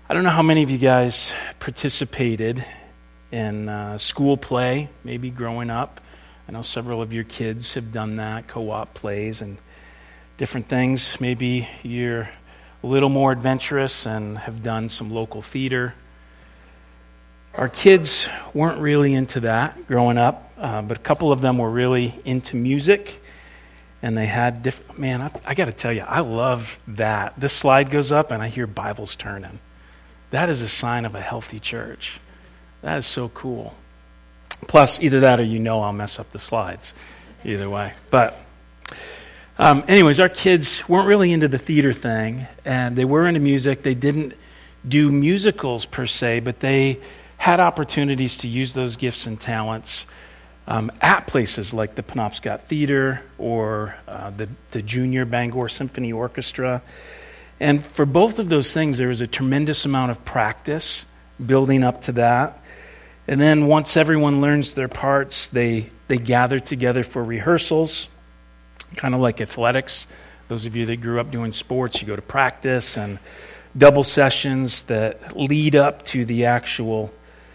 I don't know how many of you guys participated in school play, maybe growing up. I know several of your kids have done that, co-op plays and different things. Maybe you're a little more adventurous and have done some local theater. Our kids weren't really into that growing up, but a couple of them were really into music, and they had different. Man, I got to tell you, I love that. This slide goes up, and I hear Bibles turning. That is a sign of a healthy church. That is so cool. Plus, either that or I'll mess up the slides. Either way. But anyways, our kids weren't really into the theater thing, and they were into music. They didn't do musicals per se, but they had opportunities to use those gifts and talents at places like the Penobscot Theater or the Junior Bangor Symphony Orchestra. And for both of those things, there was a tremendous amount of practice building up to that. And then once everyone learns their parts, they gather together for rehearsals, kind of like athletics. Those of you that grew up doing sports, you go to practice and double sessions that lead up to the actual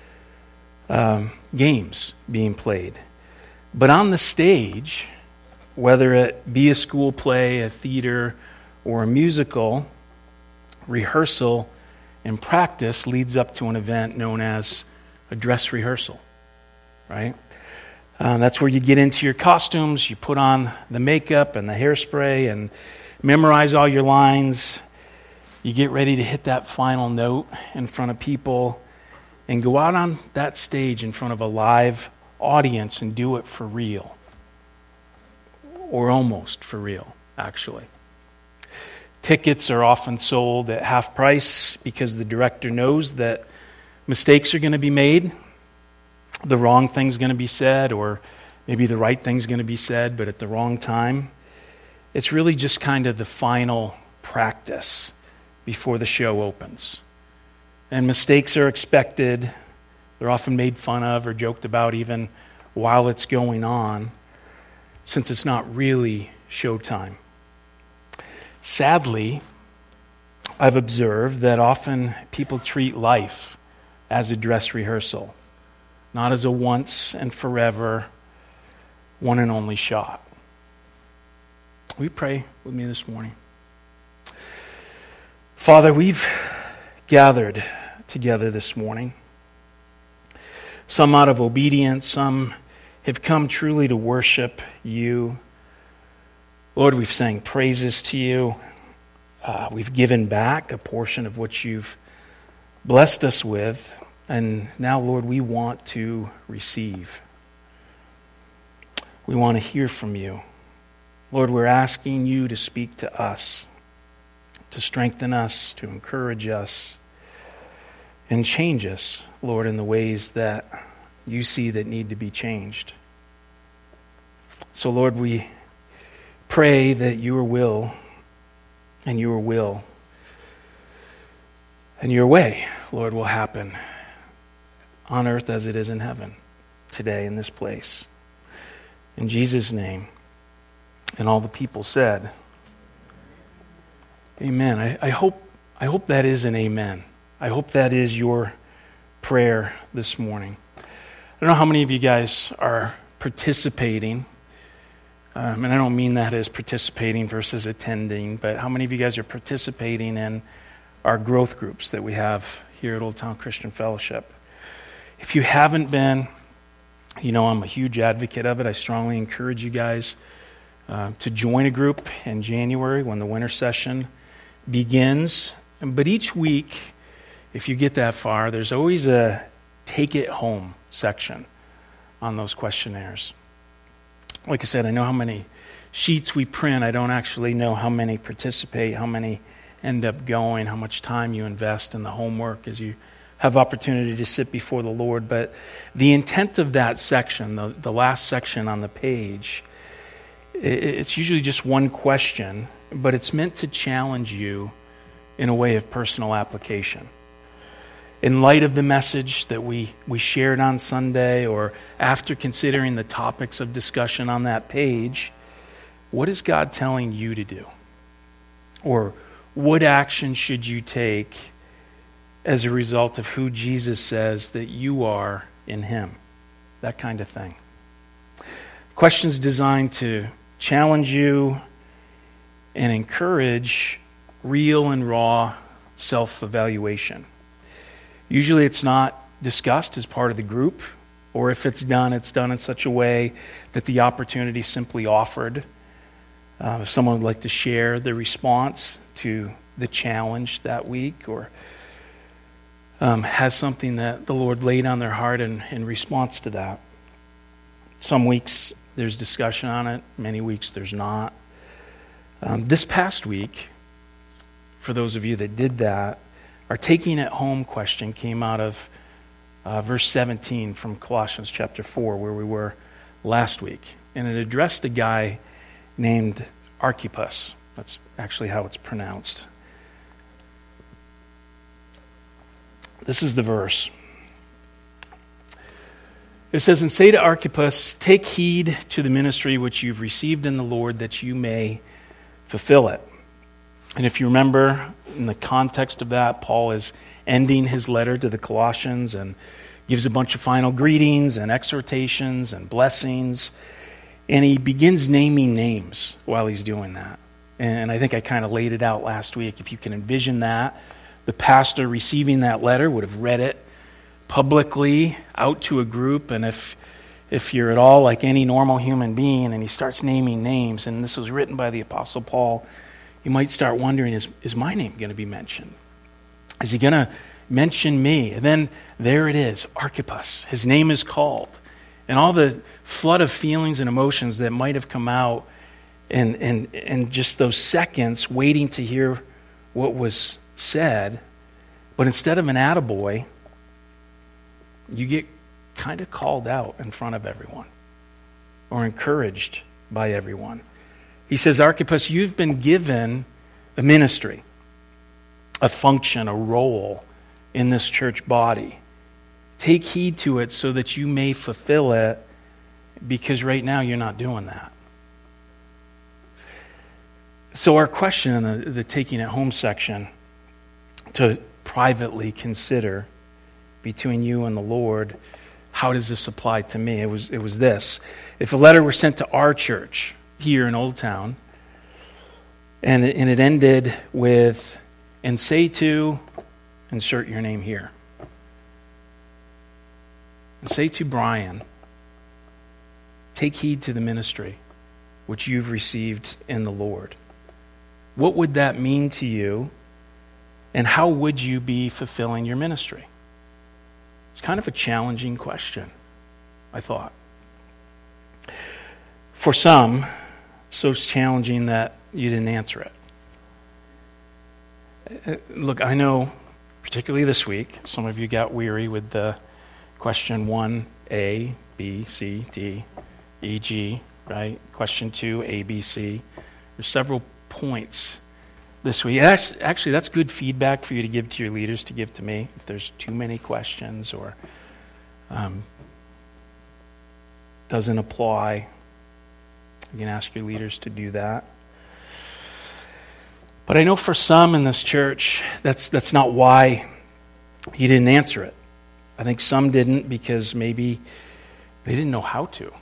games being played. But on the stage, whether it be a school play, a theater, or a musical, rehearsal and practice leads up to an event known as a dress rehearsal, right? That's where you get into your costumes, you put on the makeup and the hairspray and memorize all your lines. You get ready to hit that final note in front of people and go out on that stage in front of a live audience and do it for real. Or almost for real, actually. Tickets are often sold at half price because the director knows that mistakes are going to be made. The wrong thing's going to be said, or maybe the right thing's going to be said, but at the wrong time. It's really just kind of the final practice before the show opens. And mistakes are expected. They're often made fun of or joked about even while it's going on, since it's not really showtime. Sadly, I've observed that often people treat life as a dress rehearsal, not as a once and forever, one and only shot. Will you pray with me this morning? Father, we've gathered together this morning. Some out of obedience, some have come truly to worship you. Lord, we've sang praises to you. We've given back a portion of what you've blessed us with. And now, Lord, we want to receive. We want to hear from you. Lord, we're asking you to speak to us, to strengthen us, to encourage us, and change us, Lord, in the ways that you see that need to be changed. So, Lord, we pray that your will and your will and your way, Lord, will happen on earth as it is in heaven today in this place. In Jesus' name. And all the people said, amen. I hope that is an amen. I hope that is your prayer this morning. I don't know how many of you guys are participating. And I don't mean that as participating versus attending, but how many of you guys are participating in our growth groups that we have here at Old Town Christian Fellowship? If you haven't been, I'm a huge advocate of it. I strongly encourage you guys to join a group in January when the winter session begins. But each week, if you get that far, there's always a take it home section on those questionnaires. Like I said, I know how many sheets we print. I don't actually know how many participate, how many end up going, how much time you invest in the homework as you have opportunity to sit before the Lord. But the intent of that section, the last section on the page, it's usually just one question, but it's meant to challenge you in a way of personal application. In light of the message that we shared on Sunday, or after considering the topics of discussion on that page, what is God telling you to do? Or what action should you take as a result of who Jesus says that you are in him. That kind of thing. Questions designed to challenge you and encourage real and raw self-evaluation. Usually it's not discussed as part of the group, or if it's done in such a way that the opportunity is simply offered. If someone would like to share the response to the challenge that week, or has something that the Lord laid on their heart in response to that. Some weeks there's discussion on it, many weeks there's not. This past week, for those of you that did that, our taking it home question came out of verse 17 from Colossians chapter 4, where we were last week. And it addressed a guy named Archippus. That's actually how it's pronounced. This is the verse. It says, "And say to Archippus, take heed to the ministry which you've received in the Lord, that you may fulfill it." And if you remember, in the context of that, Paul is ending his letter to the Colossians and gives a bunch of final greetings and exhortations and blessings. And he begins naming names while he's doing that. And I think I kind of laid it out last week. If you can envision that, the pastor receiving that letter would have read it publicly out to a group. And if you're at all like any normal human being and he starts naming names, and this was written by the Apostle Paul, you might start wondering, is my name going to be mentioned? Is he going to mention me? And then there it is, Archippus. His name is called. And all the flood of feelings and emotions that might have come out in just those seconds waiting to hear what was said. But instead of an attaboy, you get kind of called out in front of everyone or encouraged by everyone. He says, Archippus, you've been given a ministry, a function, a role in this church body. Take heed to it so that you may fulfill it, because right now you're not doing that. So our question in the taking it home section to privately consider between you and the Lord, how does this apply to me? It was this. If a letter were sent to our church here in Old Town, and it ended with, "And say to," insert your name here. "And say to Brian, take heed to the ministry which you've received in the Lord." What would that mean to you, and how would you be fulfilling your ministry? It's kind of a challenging question, I thought. For some, so challenging that you didn't answer it. Look, I know, particularly this week, some of you got weary with the question 1, A, B, C, D, E, G, right? Question 2, A, B, C. There's several points this week. Actually, that's good feedback for you to give to your leaders, to give to me, if there's too many questions or doesn't apply. You can ask your leaders to do that. But I know for some in this church, that's not why you didn't answer it. I think some didn't because maybe they didn't know how to.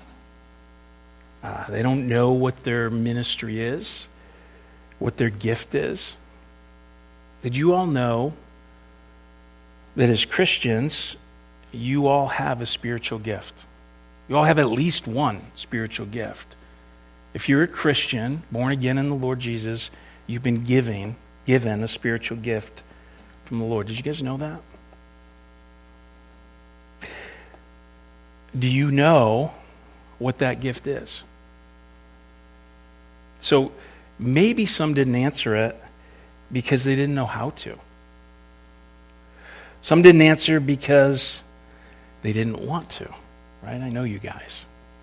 They don't know what their ministry is, what their gift is. Did you all know that as Christians, you all have a spiritual gift? You all have at least one spiritual gift. If you're a Christian, born again in the Lord Jesus, you've been given a spiritual gift from the Lord. Did you guys know that? Do you know what that gift is? So maybe some didn't answer it because they didn't know how to. Some didn't answer because they didn't want to, right? I know you guys.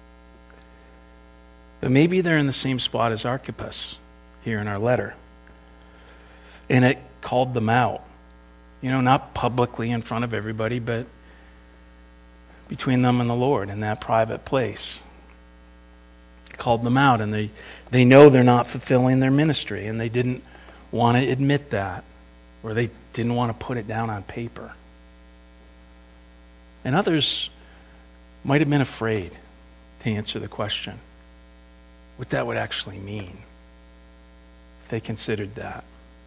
But maybe they're in the same spot as Archippus here in our letter. And it called them out. Not publicly in front of everybody, but between them and the Lord in that private place. It called them out, and they know they're not fulfilling their ministry, and they didn't want to admit that. or they didn't want to put it down on paper. And others might have been afraid to answer the question, what that would actually mean if they considered that.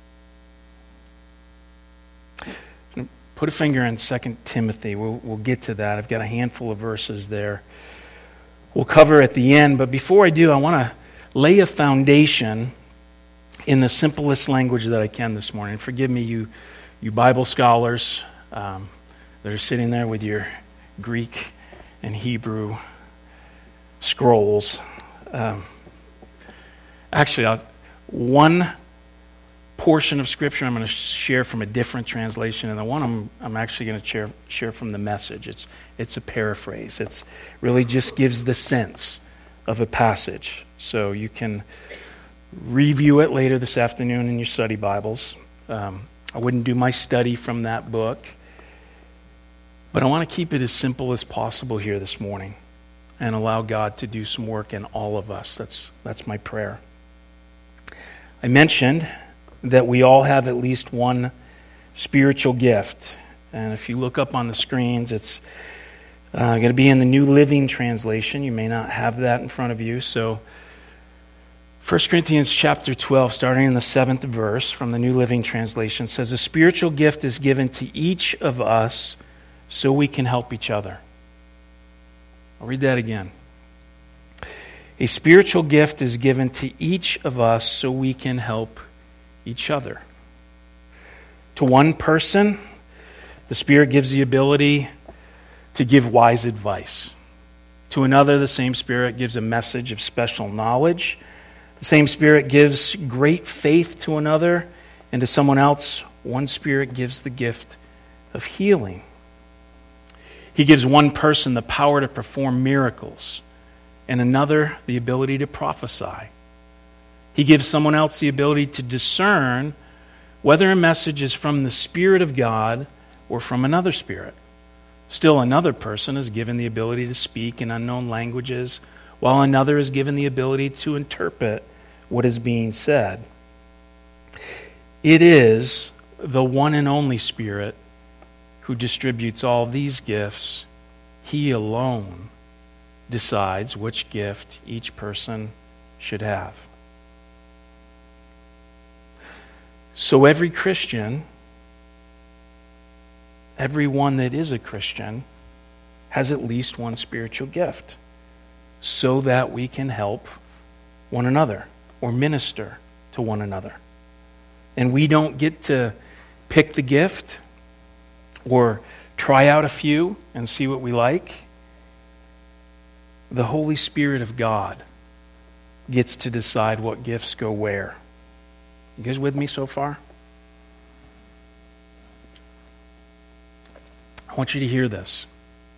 Put a finger in 2 Timothy. We'll get to that. I've got a handful of verses there we'll cover at the end. But before I do, I want to lay a foundation in the simplest language that I can this morning. Forgive me, you Bible scholars that are sitting there with your Greek and Hebrew scrolls. One portion of Scripture I'm going to share from a different translation, and the one I'm actually going to share from the Message. It's a paraphrase. It really just gives the sense of a passage. So you can review it later this afternoon in your study Bibles. I wouldn't do my study from that book, but I want to keep it as simple as possible here this morning and allow God to do some work in all of us. That's my prayer. I mentioned that we all have at least one spiritual gift. And if you look up on the screens, it's going to be in the New Living Translation. You may not have that in front of you. So 1 Corinthians chapter 12, starting in the 7th verse from the New Living Translation, says, a spiritual gift is given to each of us so we can help each other. I'll read that again. A spiritual gift is given to each of us so we can help each other. To one person, the Spirit gives the ability to give wise advice. To another, the same Spirit gives a message of special knowledge. The same Spirit gives great faith to another. And to someone else, one Spirit gives the gift of healing. He gives one person the power to perform miracles, and another the ability to prophesy. He gives someone else the ability to discern whether a message is from the Spirit of God or from another spirit. Still, another person is given the ability to speak in unknown languages, while another is given the ability to interpret what is being said. It is the one and only Spirit who distributes all these gifts. He alone decides which gift each person should have. So every Christian, everyone that is a Christian, has at least one spiritual gift so that we can help one another or minister to one another. And we don't get to pick the gift or try out a few and see what we like. The Holy Spirit of God gets to decide what gifts go where. You guys with me so far? I want you to hear this.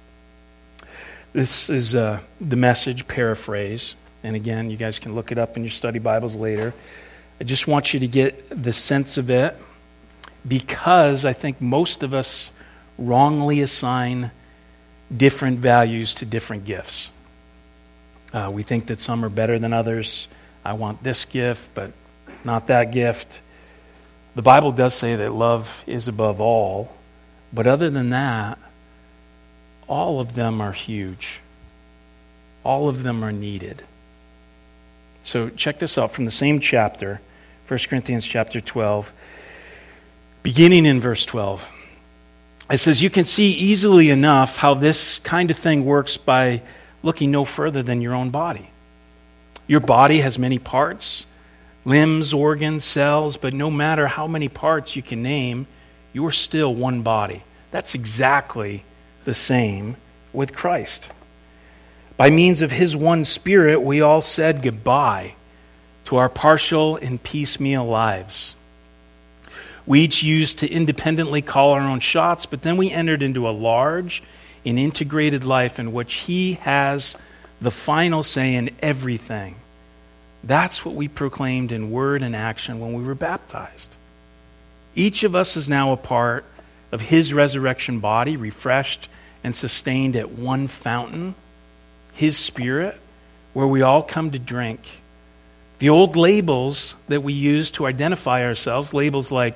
This is the Message paraphrase. And again, you guys can look it up in your study Bibles later. I just want you to get the sense of it because I think most of us wrongly assign different values to different gifts. We think that some are better than others. I want this gift, but not that gift. The Bible does say that love is above all, but other than that, all of them are huge. All of them are needed. So check this out from the same chapter, 1 Corinthians chapter 12, beginning in verse 12. It says, you can see easily enough how this kind of thing works by looking no further than your own body. Your body has many parts, limbs, organs, cells, but no matter how many parts you can name, you are still one body. That's exactly the same with Christ. By means of His one Spirit, we all said goodbye to our partial and piecemeal lives. We each used to independently call our own shots, but then we entered into a large and integrated life in which He has the final say in everything. That's what we proclaimed in word and action when we were baptized. Each of us is now a part of His resurrection body, refreshed and sustained at one fountain, His Spirit, where we all come to drink. The old labels that we use to identify ourselves, labels like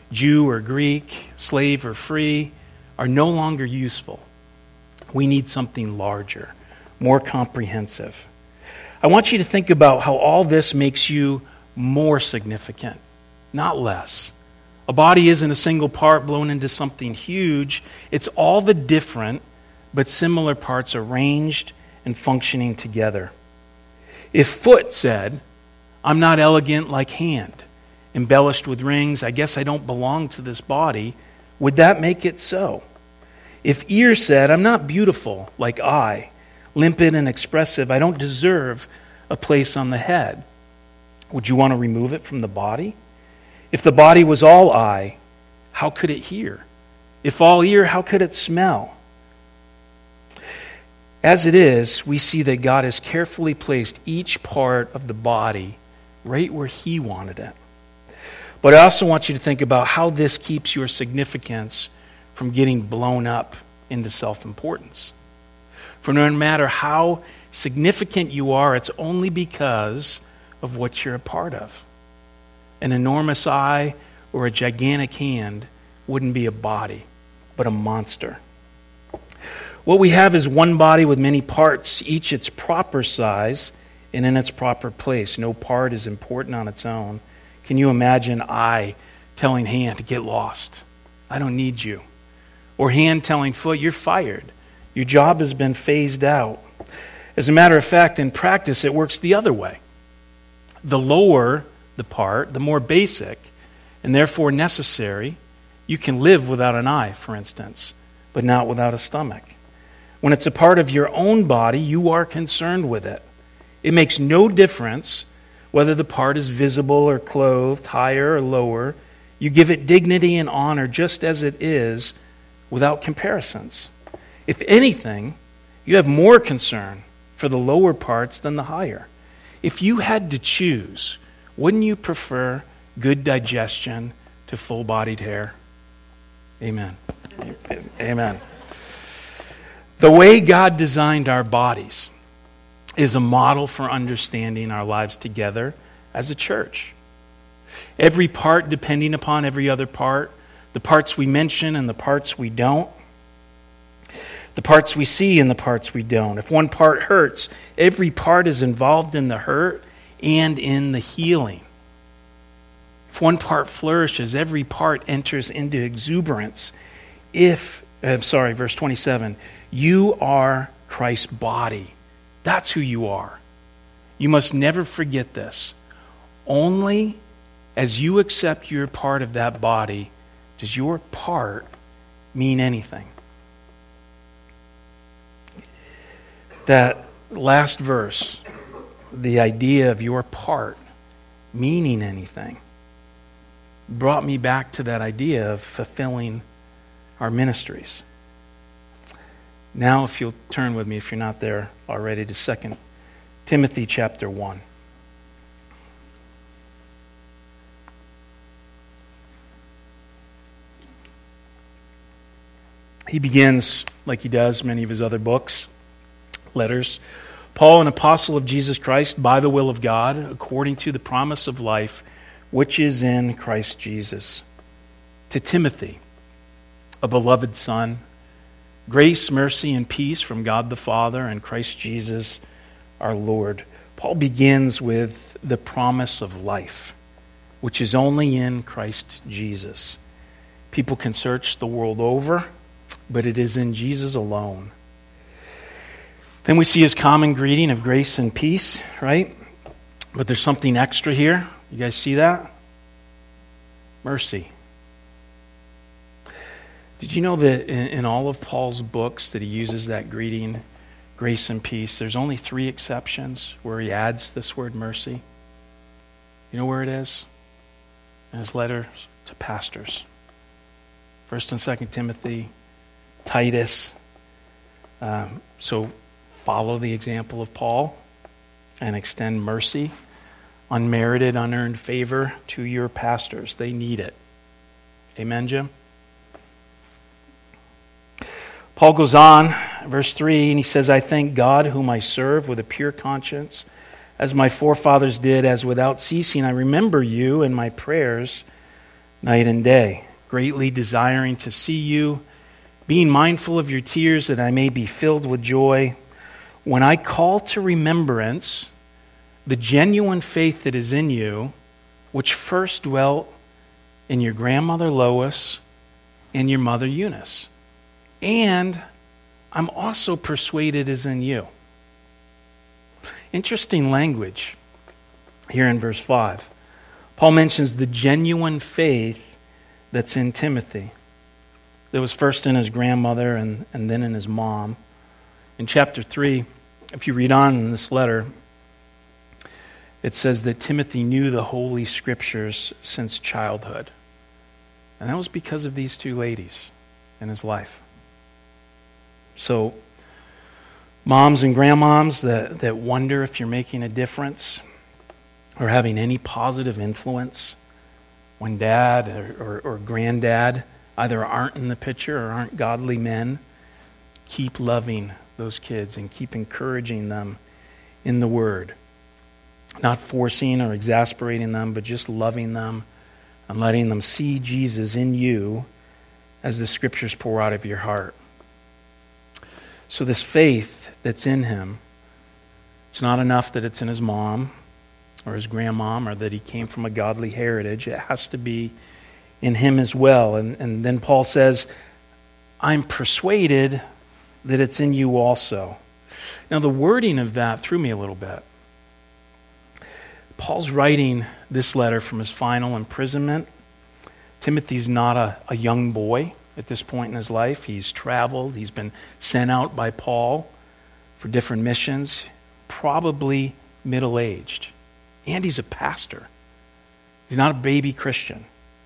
Jew or Greek, slave or free, are no longer useful. We need something larger, more comprehensive. I want you to think about how all this makes you more significant, not less. A body isn't a single part blown into something huge. It's all the different but similar parts arranged and functioning together. If foot said, I'm not elegant like hand, embellished with rings, I guess I don't belong to this body, would that make it so? If ear said, I'm not beautiful like eye, limpid and expressive, I don't deserve a place on the head, would you want to remove it from the body? If the body was all eye, how could it hear? If all ear, how could it smell? As it is, we see that God has carefully placed each part of the body right where He wanted it. But I also want you to think about how this keeps your significance from getting blown up into self-importance. For no matter how significant you are, it's only because of what you're a part of. An enormous eye or a gigantic hand wouldn't be a body, but a monster. What we have is one body with many parts, each its proper size and in its proper place. No part is important on its own. Can you imagine eye telling hand to get lost? I don't need you. Or hand telling foot, you're fired. Your job has been phased out. As a matter of fact, in practice, it works the other way. The lower the part, the more basic, and therefore necessary, you can live without an eye, for instance, but not without a stomach. When it's a part of your own body, you are concerned with it. It makes no difference whether the part is visible or clothed, higher or lower. You give it dignity and honor just as it is, without comparisons. If anything, you have more concern for the lower parts than the higher. If you had to choose, wouldn't you prefer good digestion to full-bodied hair? Amen. Amen. The way God designed our bodies is a model for understanding our lives together as a church. Every part depending upon every other part, the parts we mention and the parts we don't, the parts we see and the parts we don't. If one part hurts, every part is involved in the hurt and in the healing. If one part flourishes, every part enters into exuberance. Verse 27, you are Christ's body. That's who you are. You must never forget this. Only as you accept your part of that body does your part mean anything. That last verse, the idea of your part meaning anything, brought me back to that idea of fulfilling our ministries. Now, if you'll turn with me, if you're not there already, to 2 Timothy chapter 1. He begins, like he does many of his other books, letters. Paul, an apostle of Jesus Christ, by the will of God, according to the promise of life, which is in Christ Jesus. To Timothy, a beloved son, grace, mercy, and peace from God the Father and Christ Jesus our Lord. Paul begins with the promise of life, which is only in Christ Jesus. People can search the world over, but it is in Jesus alone. Then we see his common greeting of grace and peace, right? But there's something extra here. You guys see that? Mercy. Did you know that in all of Paul's books that he uses that greeting, grace and peace, there's only 3 exceptions where he adds this word mercy? You know where it is? In his letters to pastors. 1 and 2 Timothy, Titus. So follow the example of Paul and extend mercy, unmerited, unearned favor to your pastors. They need it. Amen, Jim? Paul goes on, verse 3, and he says, I thank God whom I serve with a pure conscience, as my forefathers did, as without ceasing I remember you in my prayers night and day. greatly desiring to see you, being mindful of your tears that I may be filled with joy. When I call to remembrance the genuine faith that is in you, which first dwelt in your grandmother Lois and your mother Eunice, and I'm also persuaded is in you. Interesting language here in verse 5. Paul mentions the genuine faith that's in Timothy. That was first in his grandmother and then in his mom. In chapter 3, if you read on in this letter, it says that Timothy knew the Holy Scriptures since childhood. And that was because of these two ladies in his life. So, moms and grandmoms that wonder if you're making a difference or having any positive influence when dad or granddad either aren't in the picture or aren't godly men, keep loving those kids and keep encouraging them in the Word. Not forcing or exasperating them, but just loving them and letting them see Jesus in you as the Scriptures pour out of your heart. So this faith that's in him, it's not enough that it's in his mom or his grandmom or that he came from a godly heritage. It has to be in him as well. And then Paul says, I'm persuaded that it's in you also. Now the wording of that threw me a little bit. Paul's writing this letter from his final imprisonment. Timothy's not a young boy at this point in his life. He's traveled. He's been sent out by Paul for different missions, probably middle-aged. And he's a pastor. He's not a baby Christian.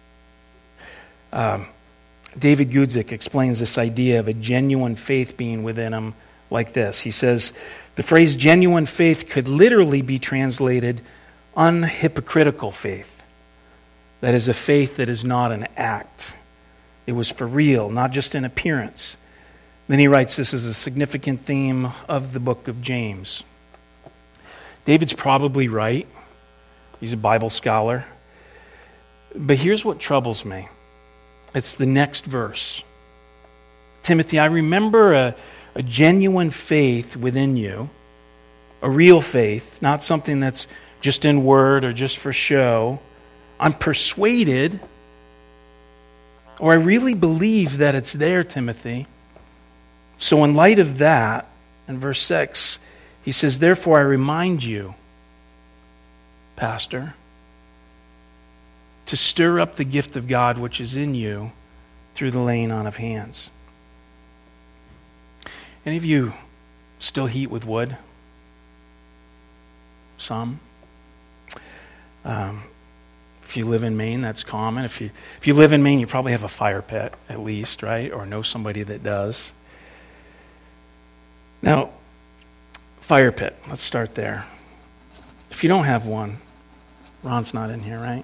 David Guzik explains this idea of a genuine faith being within him like this. He says, the phrase genuine faith could literally be translated unhypocritical faith. That is a faith that is not an act. It was for real, not just an appearance. Then he writes, this is a significant theme of the book of James. David's probably right. He's a Bible scholar. But here's what troubles me. It's the next verse. Timothy, I remember a genuine faith within you, a real faith, not something that's just in word or just for show. I'm persuaded, or I really believe that it's there, Timothy. So in light of that, in verse 6, he says, therefore I remind you, Pastor, to stir up the gift of God which is in you through the laying on of hands. Any of you still heat with wood? Some. If you live in Maine, that's common. If you live in Maine, you probably have a fire pit at least, right? Or know somebody that does. Now, fire pit, let's start there. If you don't have one, Ron's not in here, right?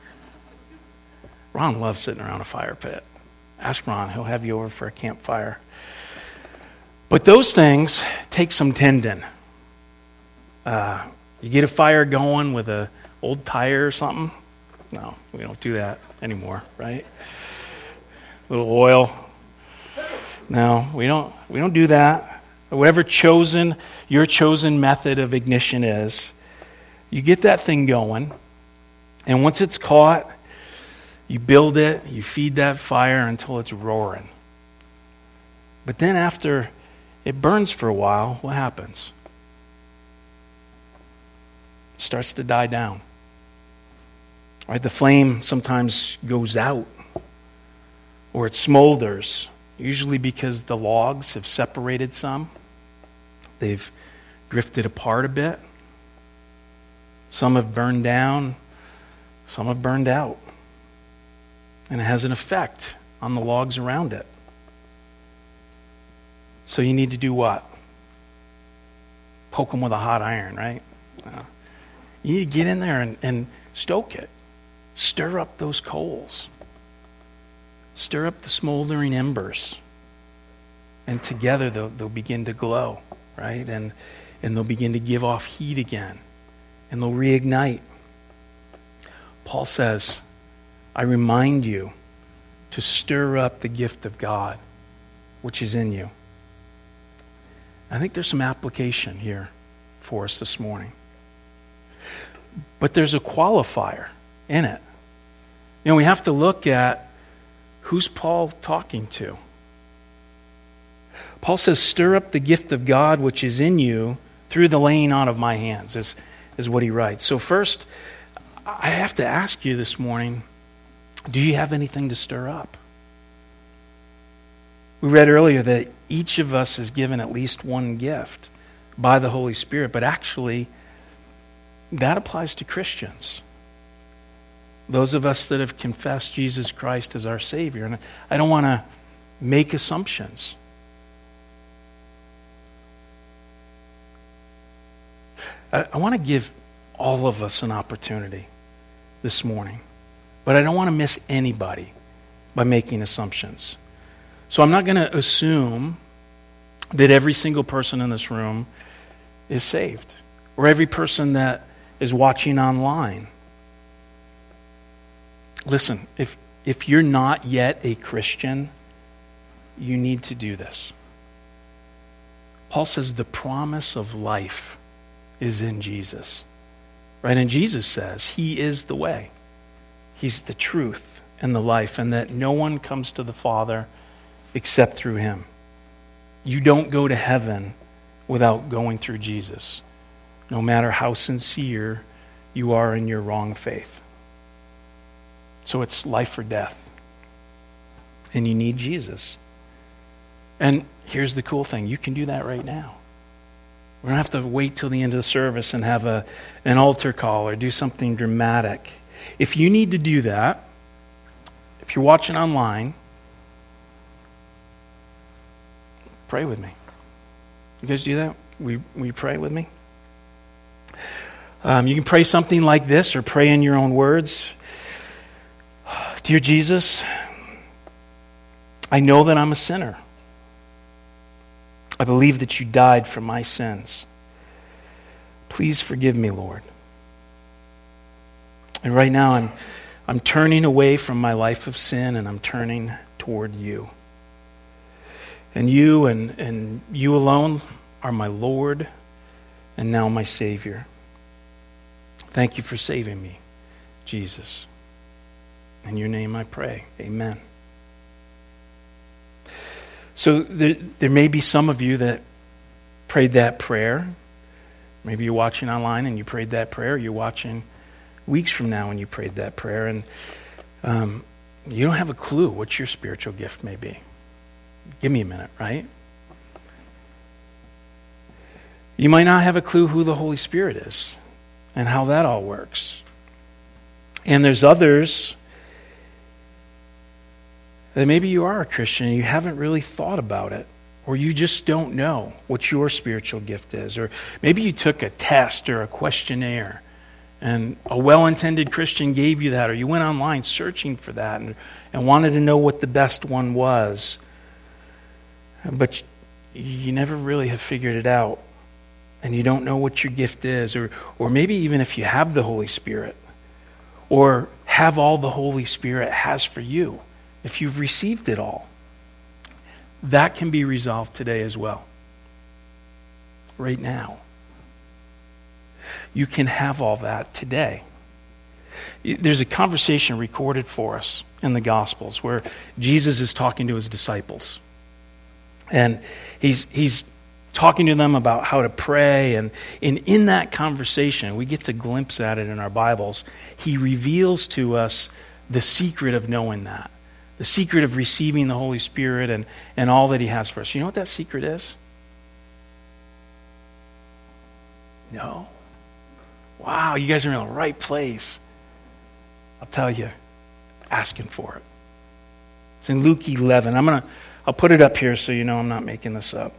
Ron loves sitting around a fire pit. Ask Ron, he'll have you over for a campfire. But those things take some tending. You get a fire going with an old tire or something. No, we don't do that anymore, right? A little oil. No, we don't do that. Whatever your chosen method of ignition is, you get that thing going, and once it's caught, you build it, you feed that fire until it's roaring. But then after it burns for a while, what happens? It starts to die down. Right? The flame sometimes goes out, or it smolders, usually because the logs have separated some. They've drifted apart a bit. Some have burned down, some have burned out. And it has an effect on the logs around it. So you need to do what? Poke them with a hot iron, right? You need to get in there and stoke it. Stir up those coals. Stir up the smoldering embers. And together they'll begin to glow, right? And they'll begin to give off heat again. And they'll reignite. Paul says, I remind you to stir up the gift of God, which is in you. I think there's some application here for us this morning. But there's a qualifier in it. You know, we have to look at who's Paul talking to. Paul says, stir up the gift of God which is in you through the laying on of my hands, is what he writes. So first, I have to ask you this morning, do you have anything to stir up? We read earlier that each of us is given at least one gift by the Holy Spirit, but actually, that applies to Christians. Those of us that have confessed Jesus Christ as our Savior. And I don't want to make assumptions. I want to give all of us an opportunity this morning. But I don't want to miss anybody by making assumptions. So I'm not going to assume that every single person in this room is saved, or every person that is watching online. Listen, if you're not yet a Christian, you need to do this. Paul says the promise of life is in Jesus. Right? And Jesus says he is the way. He's the truth and the life, and that no one comes to the Father except through him. You don't go to heaven without going through Jesus, no matter how sincere you are in your wrong faith. So it's life or death. And you need Jesus. And here's the cool thing. You can do that right now. We don't have to wait till the end of the service and have an altar call or do something dramatic. If you need to do that, if you're watching online, pray with me. You guys do that? Will you pray with me? You can pray something like this, or pray in your own words. Dear Jesus, I know that I'm a sinner. I believe that you died for my sins. Please forgive me, Lord. And right now I'm turning away from my life of sin, and I'm turning toward you. And you and you alone are my Lord and now my Savior. Thank you for saving me, Jesus. In your name I pray. Amen. So there may be some of you that prayed that prayer. Maybe you're watching online and you prayed that prayer. You're watching weeks from now and you prayed that prayer. And you don't have a clue what your spiritual gift may be. Give me a minute, right? You might not have a clue who the Holy Spirit is and how that all works. And there's others that maybe you are a Christian and you haven't really thought about it, or you just don't know what your spiritual gift is. Or maybe you took a test or a questionnaire and a well-intended Christian gave you that, or you went online searching for that and wanted to know what the best one was. But you never really have figured it out, and you don't know what your gift is, or maybe even if you have the Holy Spirit, or have all the Holy Spirit has for you, if you've received it all, that can be resolved today as well. Right now. You can have all that today. There's a conversation recorded for us in the Gospels where Jesus is talking to his disciples. And he's talking to them about how to pray. And in that conversation, we get to glimpse at it in our Bibles. He reveals to us the secret of knowing that. The secret of receiving the Holy Spirit and all that he has for us. You know what that secret is? No. Wow, you guys are in the right place. I'll tell you, asking for it. It's in Luke 11. I'll put it up here so you know I'm not making this up.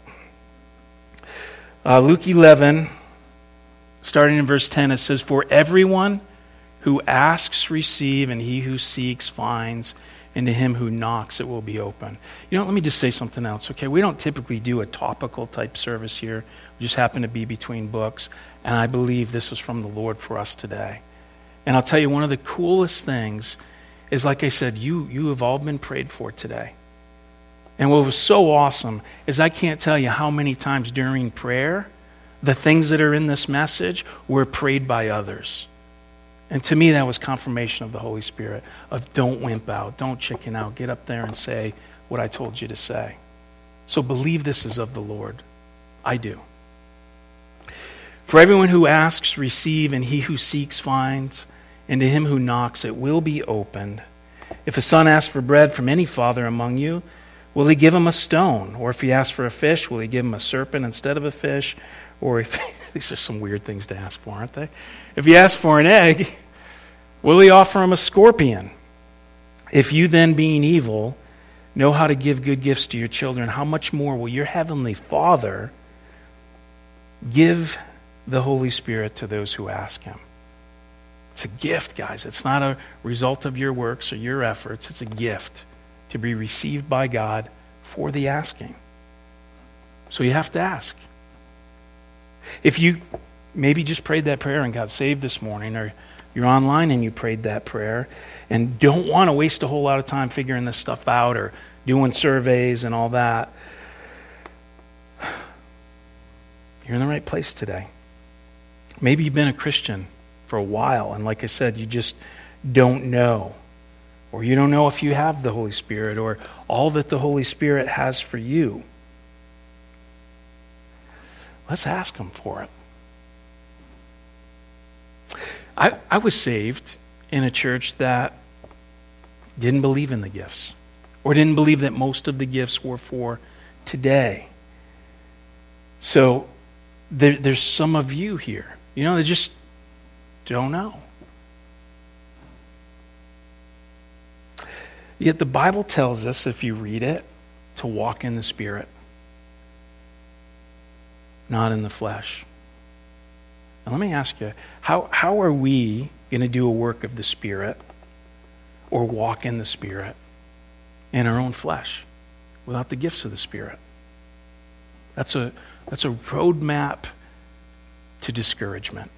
Luke 11, starting in verse 10, it says, "For everyone who asks, receive, and he who seeks, finds, and to him who knocks, it will be open." You know, let me just say something else, okay? We don't typically do a topical type service here. We just happen to be between books, and I believe this was from the Lord for us today. And I'll tell you, one of the coolest things is, like I said, you have all been prayed for today. And what was so awesome is I can't tell you how many times during prayer, the things that are in this message were prayed by others. And to me, that was confirmation of the Holy Spirit, of don't wimp out, don't chicken out, get up there and say what I told you to say. So believe this is of the Lord. I do. For everyone who asks, receive, and he who seeks finds, and to him who knocks it will be opened. If a son asks for bread from any father among you, will he give him a stone? Or if he asks for a fish, will he give him a serpent instead of a fish? Or if these are some weird things to ask for, aren't they? If he asks for an egg, will he offer him a scorpion? If you then, being evil, know how to give good gifts to your children, how much more will your heavenly Father give the Holy Spirit to those who ask him? It's a gift, guys. It's not a result of your works or your efforts. It's a gift to be received by God for the asking. So you have to ask. If you maybe just prayed that prayer and got saved this morning, or you're online and you prayed that prayer and don't want to waste a whole lot of time figuring this stuff out or doing surveys and all that, you're in the right place today. Maybe you've been a Christian for a while, and like I said, you just don't know. Or you don't know if you have the Holy Spirit or all that the Holy Spirit has for you. Let's ask him for it. I was saved in a church that didn't believe in the gifts, or didn't believe that most of the gifts were for today. So there's some of you here, they just don't know. Yet the Bible tells us, if you read it, to walk in the Spirit, not in the flesh. Now let me ask you, how are we going to do a work of the Spirit or walk in the Spirit in our own flesh without the gifts of the Spirit? That's a roadmap to discouragement.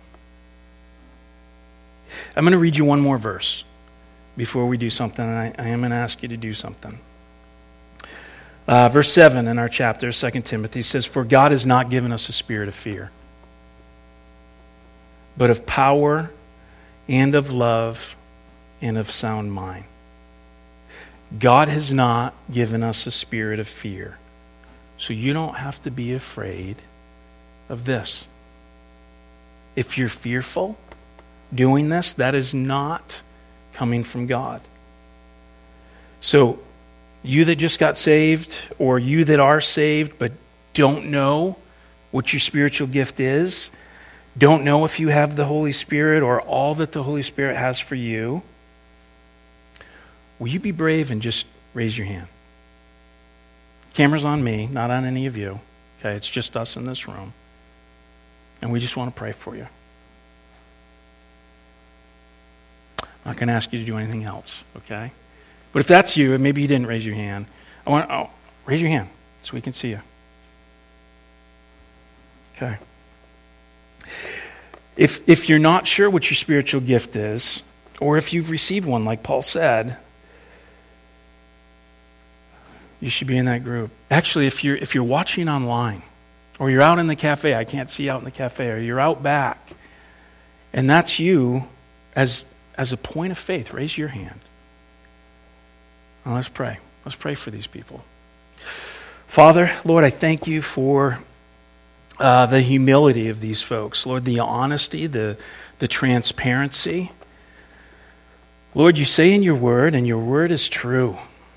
I'm going to read you one more verse before we do something, and I am going to ask you to do something. Verse 7 in our chapter, 2 Timothy, says, "For God has not given us a spirit of fear, but of power and of love and of sound mind." God has not given us a spirit of fear. So you don't have to be afraid of this. If you're fearful doing this, that is not coming from God. So you that just got saved, or you that are saved but don't know what your spiritual gift is, don't know if you have the Holy Spirit or all that the Holy Spirit has for you, will you be brave and just raise your hand? Camera's on me, not on any of you. Okay, it's just us in this room. And we just want to pray for you. I'm not going to ask you to do anything else, okay? But if that's you, and maybe you didn't raise your hand, raise your hand so we can see you. Okay. If you're not sure what your spiritual gift is, or if you've received one, like Paul said, you should be in that group. Actually, if you're watching online, or you're out in the cafe, I can't see out in the cafe, or you're out back, and that's you, as a point of faith, raise your hand. Now let's pray. Let's pray for these people. Father, Lord, I thank you for the humility of these folks. Lord, the honesty, the transparency. Lord, you say in your word, and your word is true,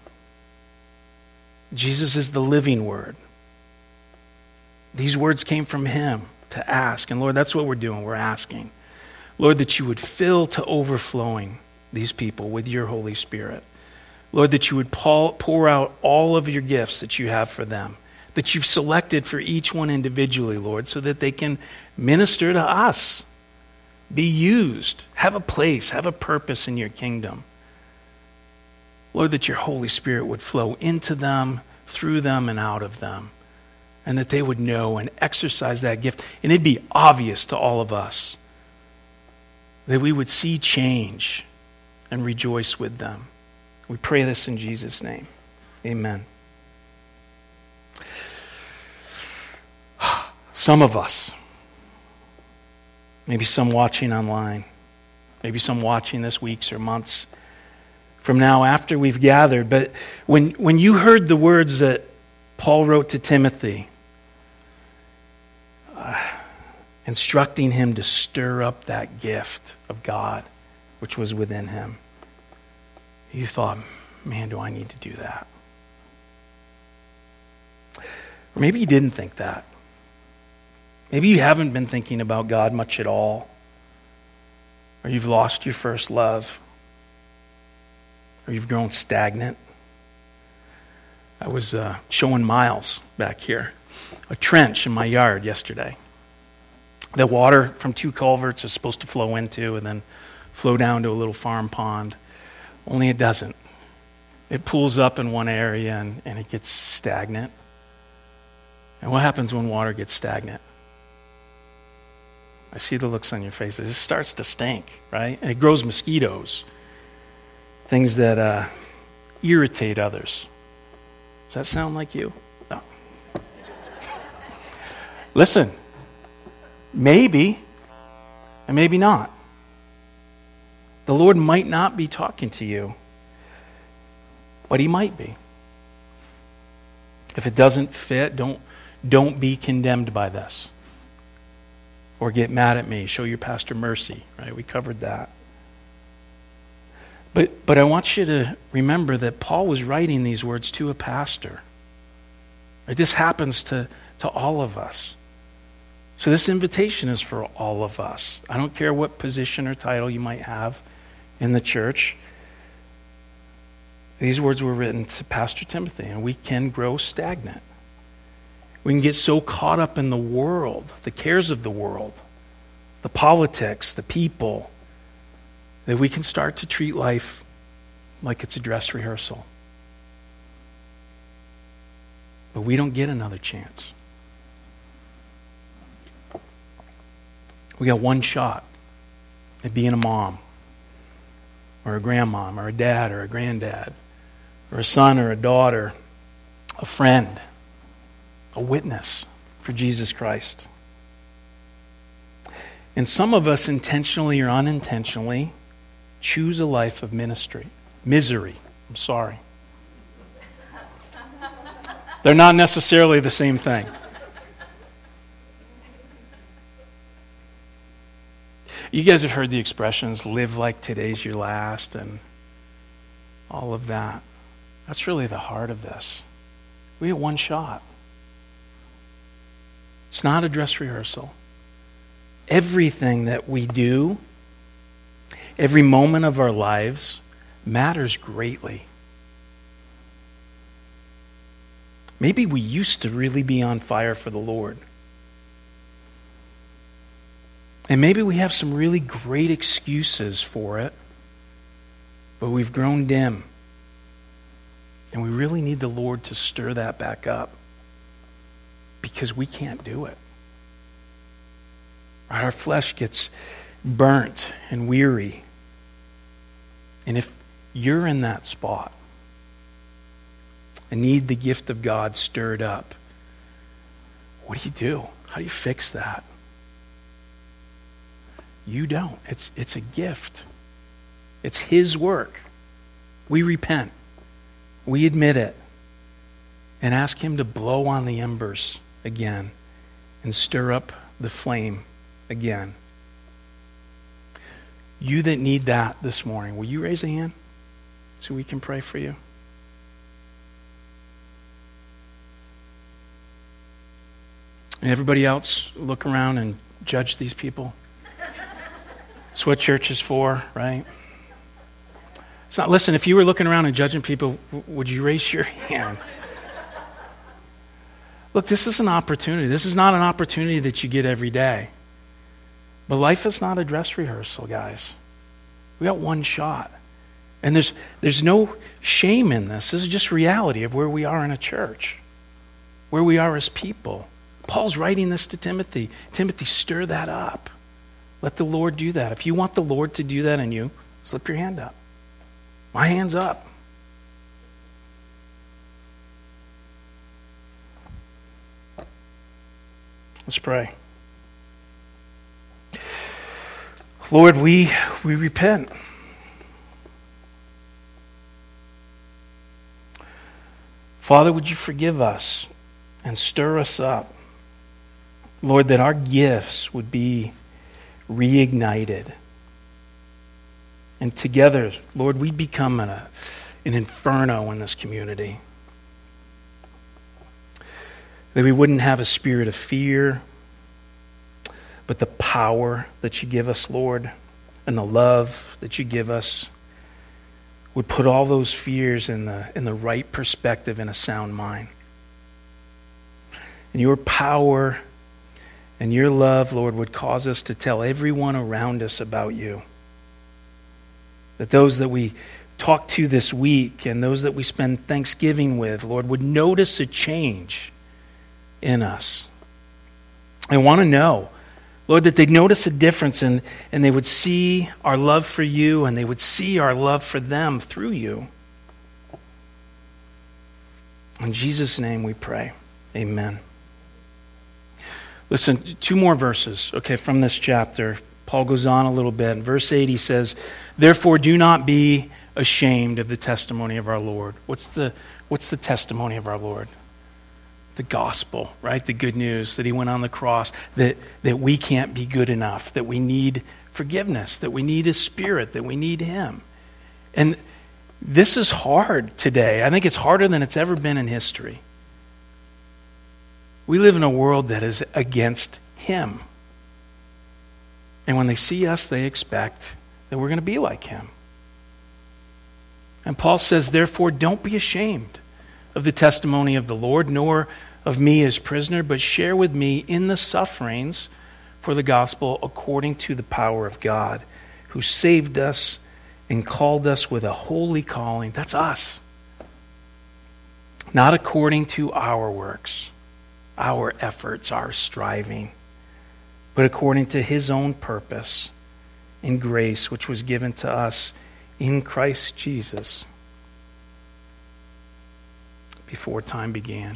Jesus is the living word. These words came from him to ask. And Lord, that's what we're doing. We're asking. Lord, that you would fill to overflowing these people with your Holy Spirit. Lord, that you would pour out all of your gifts that you have for them, that you've selected for each one individually, Lord, so that they can minister to us, be used, have a place, have a purpose in your kingdom. Lord, that your Holy Spirit would flow into them, through them, and out of them, and that they would know and exercise that gift. And it'd be obvious to all of us that we would see change and rejoice with them. We pray this in Jesus' name. Amen. Some of us, maybe some watching online, maybe some watching this weeks or months from now after we've gathered, but when you heard the words that Paul wrote to Timothy, instructing him to stir up that gift of God which was within him, you thought, man, do I need to do that? Or maybe you didn't think that. Maybe you haven't been thinking about God much at all. Or you've lost your first love. Or you've grown stagnant. I was showing Miles back here a trench in my yard yesterday. The water from 2 culverts is supposed to flow into and then flow down to a little farm pond. Only it doesn't. It pools up in one area and it gets stagnant. And what happens when water gets stagnant? I see the looks on your faces. It starts to stink, right? And it grows mosquitoes. Things that irritate others. Does that sound like you? No. Listen, maybe and maybe not. The Lord might not be talking to you, but He might be. If it doesn't fit, don't be condemned by this. Or get mad at me. Show your pastor mercy. Right? We covered that. But I want you to remember that Paul was writing these words to a pastor. Right? This happens to all of us. So this invitation is for all of us. I don't care what position or title you might have in the church. These words were written to Pastor Timothy, and we can grow stagnant. We can get so caught up in the world, the cares of the world, the politics, the people, that we can start to treat life like it's a dress rehearsal. But we don't get another chance. We got one shot at being a mom, or a grandmom, or a dad, or a granddad, or a son, or a daughter, a friend, a witness for Jesus Christ. And some of us, intentionally or unintentionally, choose a life of misery. I'm sorry. They're not necessarily the same thing. You guys have heard the expressions, live like today's your last, and all of that. That's really the heart of this. We have one shot. It's not a dress rehearsal. Everything that we do, every moment of our lives, matters greatly. Maybe we used to really be on fire for the Lord. And maybe we have some really great excuses for it, but we've grown dim. And we really need the Lord to stir that back up, because we can't do it. Our flesh gets burnt and weary. And if you're in that spot and need the gift of God stirred up, what do? How do you fix that? You don't. It's a gift. It's His work. We repent. We admit it. And ask Him to blow on the embers again and stir up the flame again. You that need that this morning, will you raise a hand so we can pray for you? And everybody else, look around and judge these people. That's what church is for, right? It's not, listen, if you were looking around and judging people, would you raise your hand? Look, this is an opportunity. This is not an opportunity that you get every day. But life is not a dress rehearsal, guys. We got one shot. And there's no shame in this. This is just reality of where we are in a church, where we are as people. Paul's writing this to Timothy. Timothy, stir that up. Let the Lord do that. If you want the Lord to do that in you, slip your hand up. My hand's up. Let's pray. Lord, we repent. Father, would you forgive us and stir us up? Lord, that our gifts would be reignited. And together, Lord, we become an inferno in this community. That we wouldn't have a spirit of fear, but the power that you give us, Lord, and the love that you give us would put all those fears in the right perspective in a sound mind. And your power and your love, Lord, would cause us to tell everyone around us about you. That those that we talk to this week and those that we spend Thanksgiving with, Lord, would notice a change in us. I want to know, Lord, that they'd notice a difference and they would see our love for you and they would see our love for them through you. In Jesus' name we pray. Amen. Listen, 2 more verses, okay, from this chapter. Paul goes on a little bit. In verse 8 he says, "Therefore do not be ashamed of the testimony of our Lord." What's the testimony of our Lord? The gospel, right? The good news that he went on the cross, that we can't be good enough, that we need forgiveness, that we need his Spirit, that we need him. And this is hard today. I think it's harder than it's ever been in history. We live in a world that is against him. And when they see us, they expect that we're going to be like him. And Paul says, therefore, don't be ashamed of the testimony of the Lord, nor of me as prisoner, but share with me in the sufferings for the gospel according to the power of God, who saved us and called us with a holy calling. That's us. Not according to our works, our efforts, our striving, but according to his own purpose and grace, which was given to us in Christ Jesus before time began.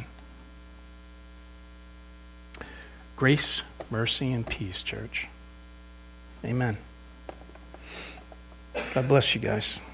Grace, mercy, and peace, church. Amen. God bless you guys.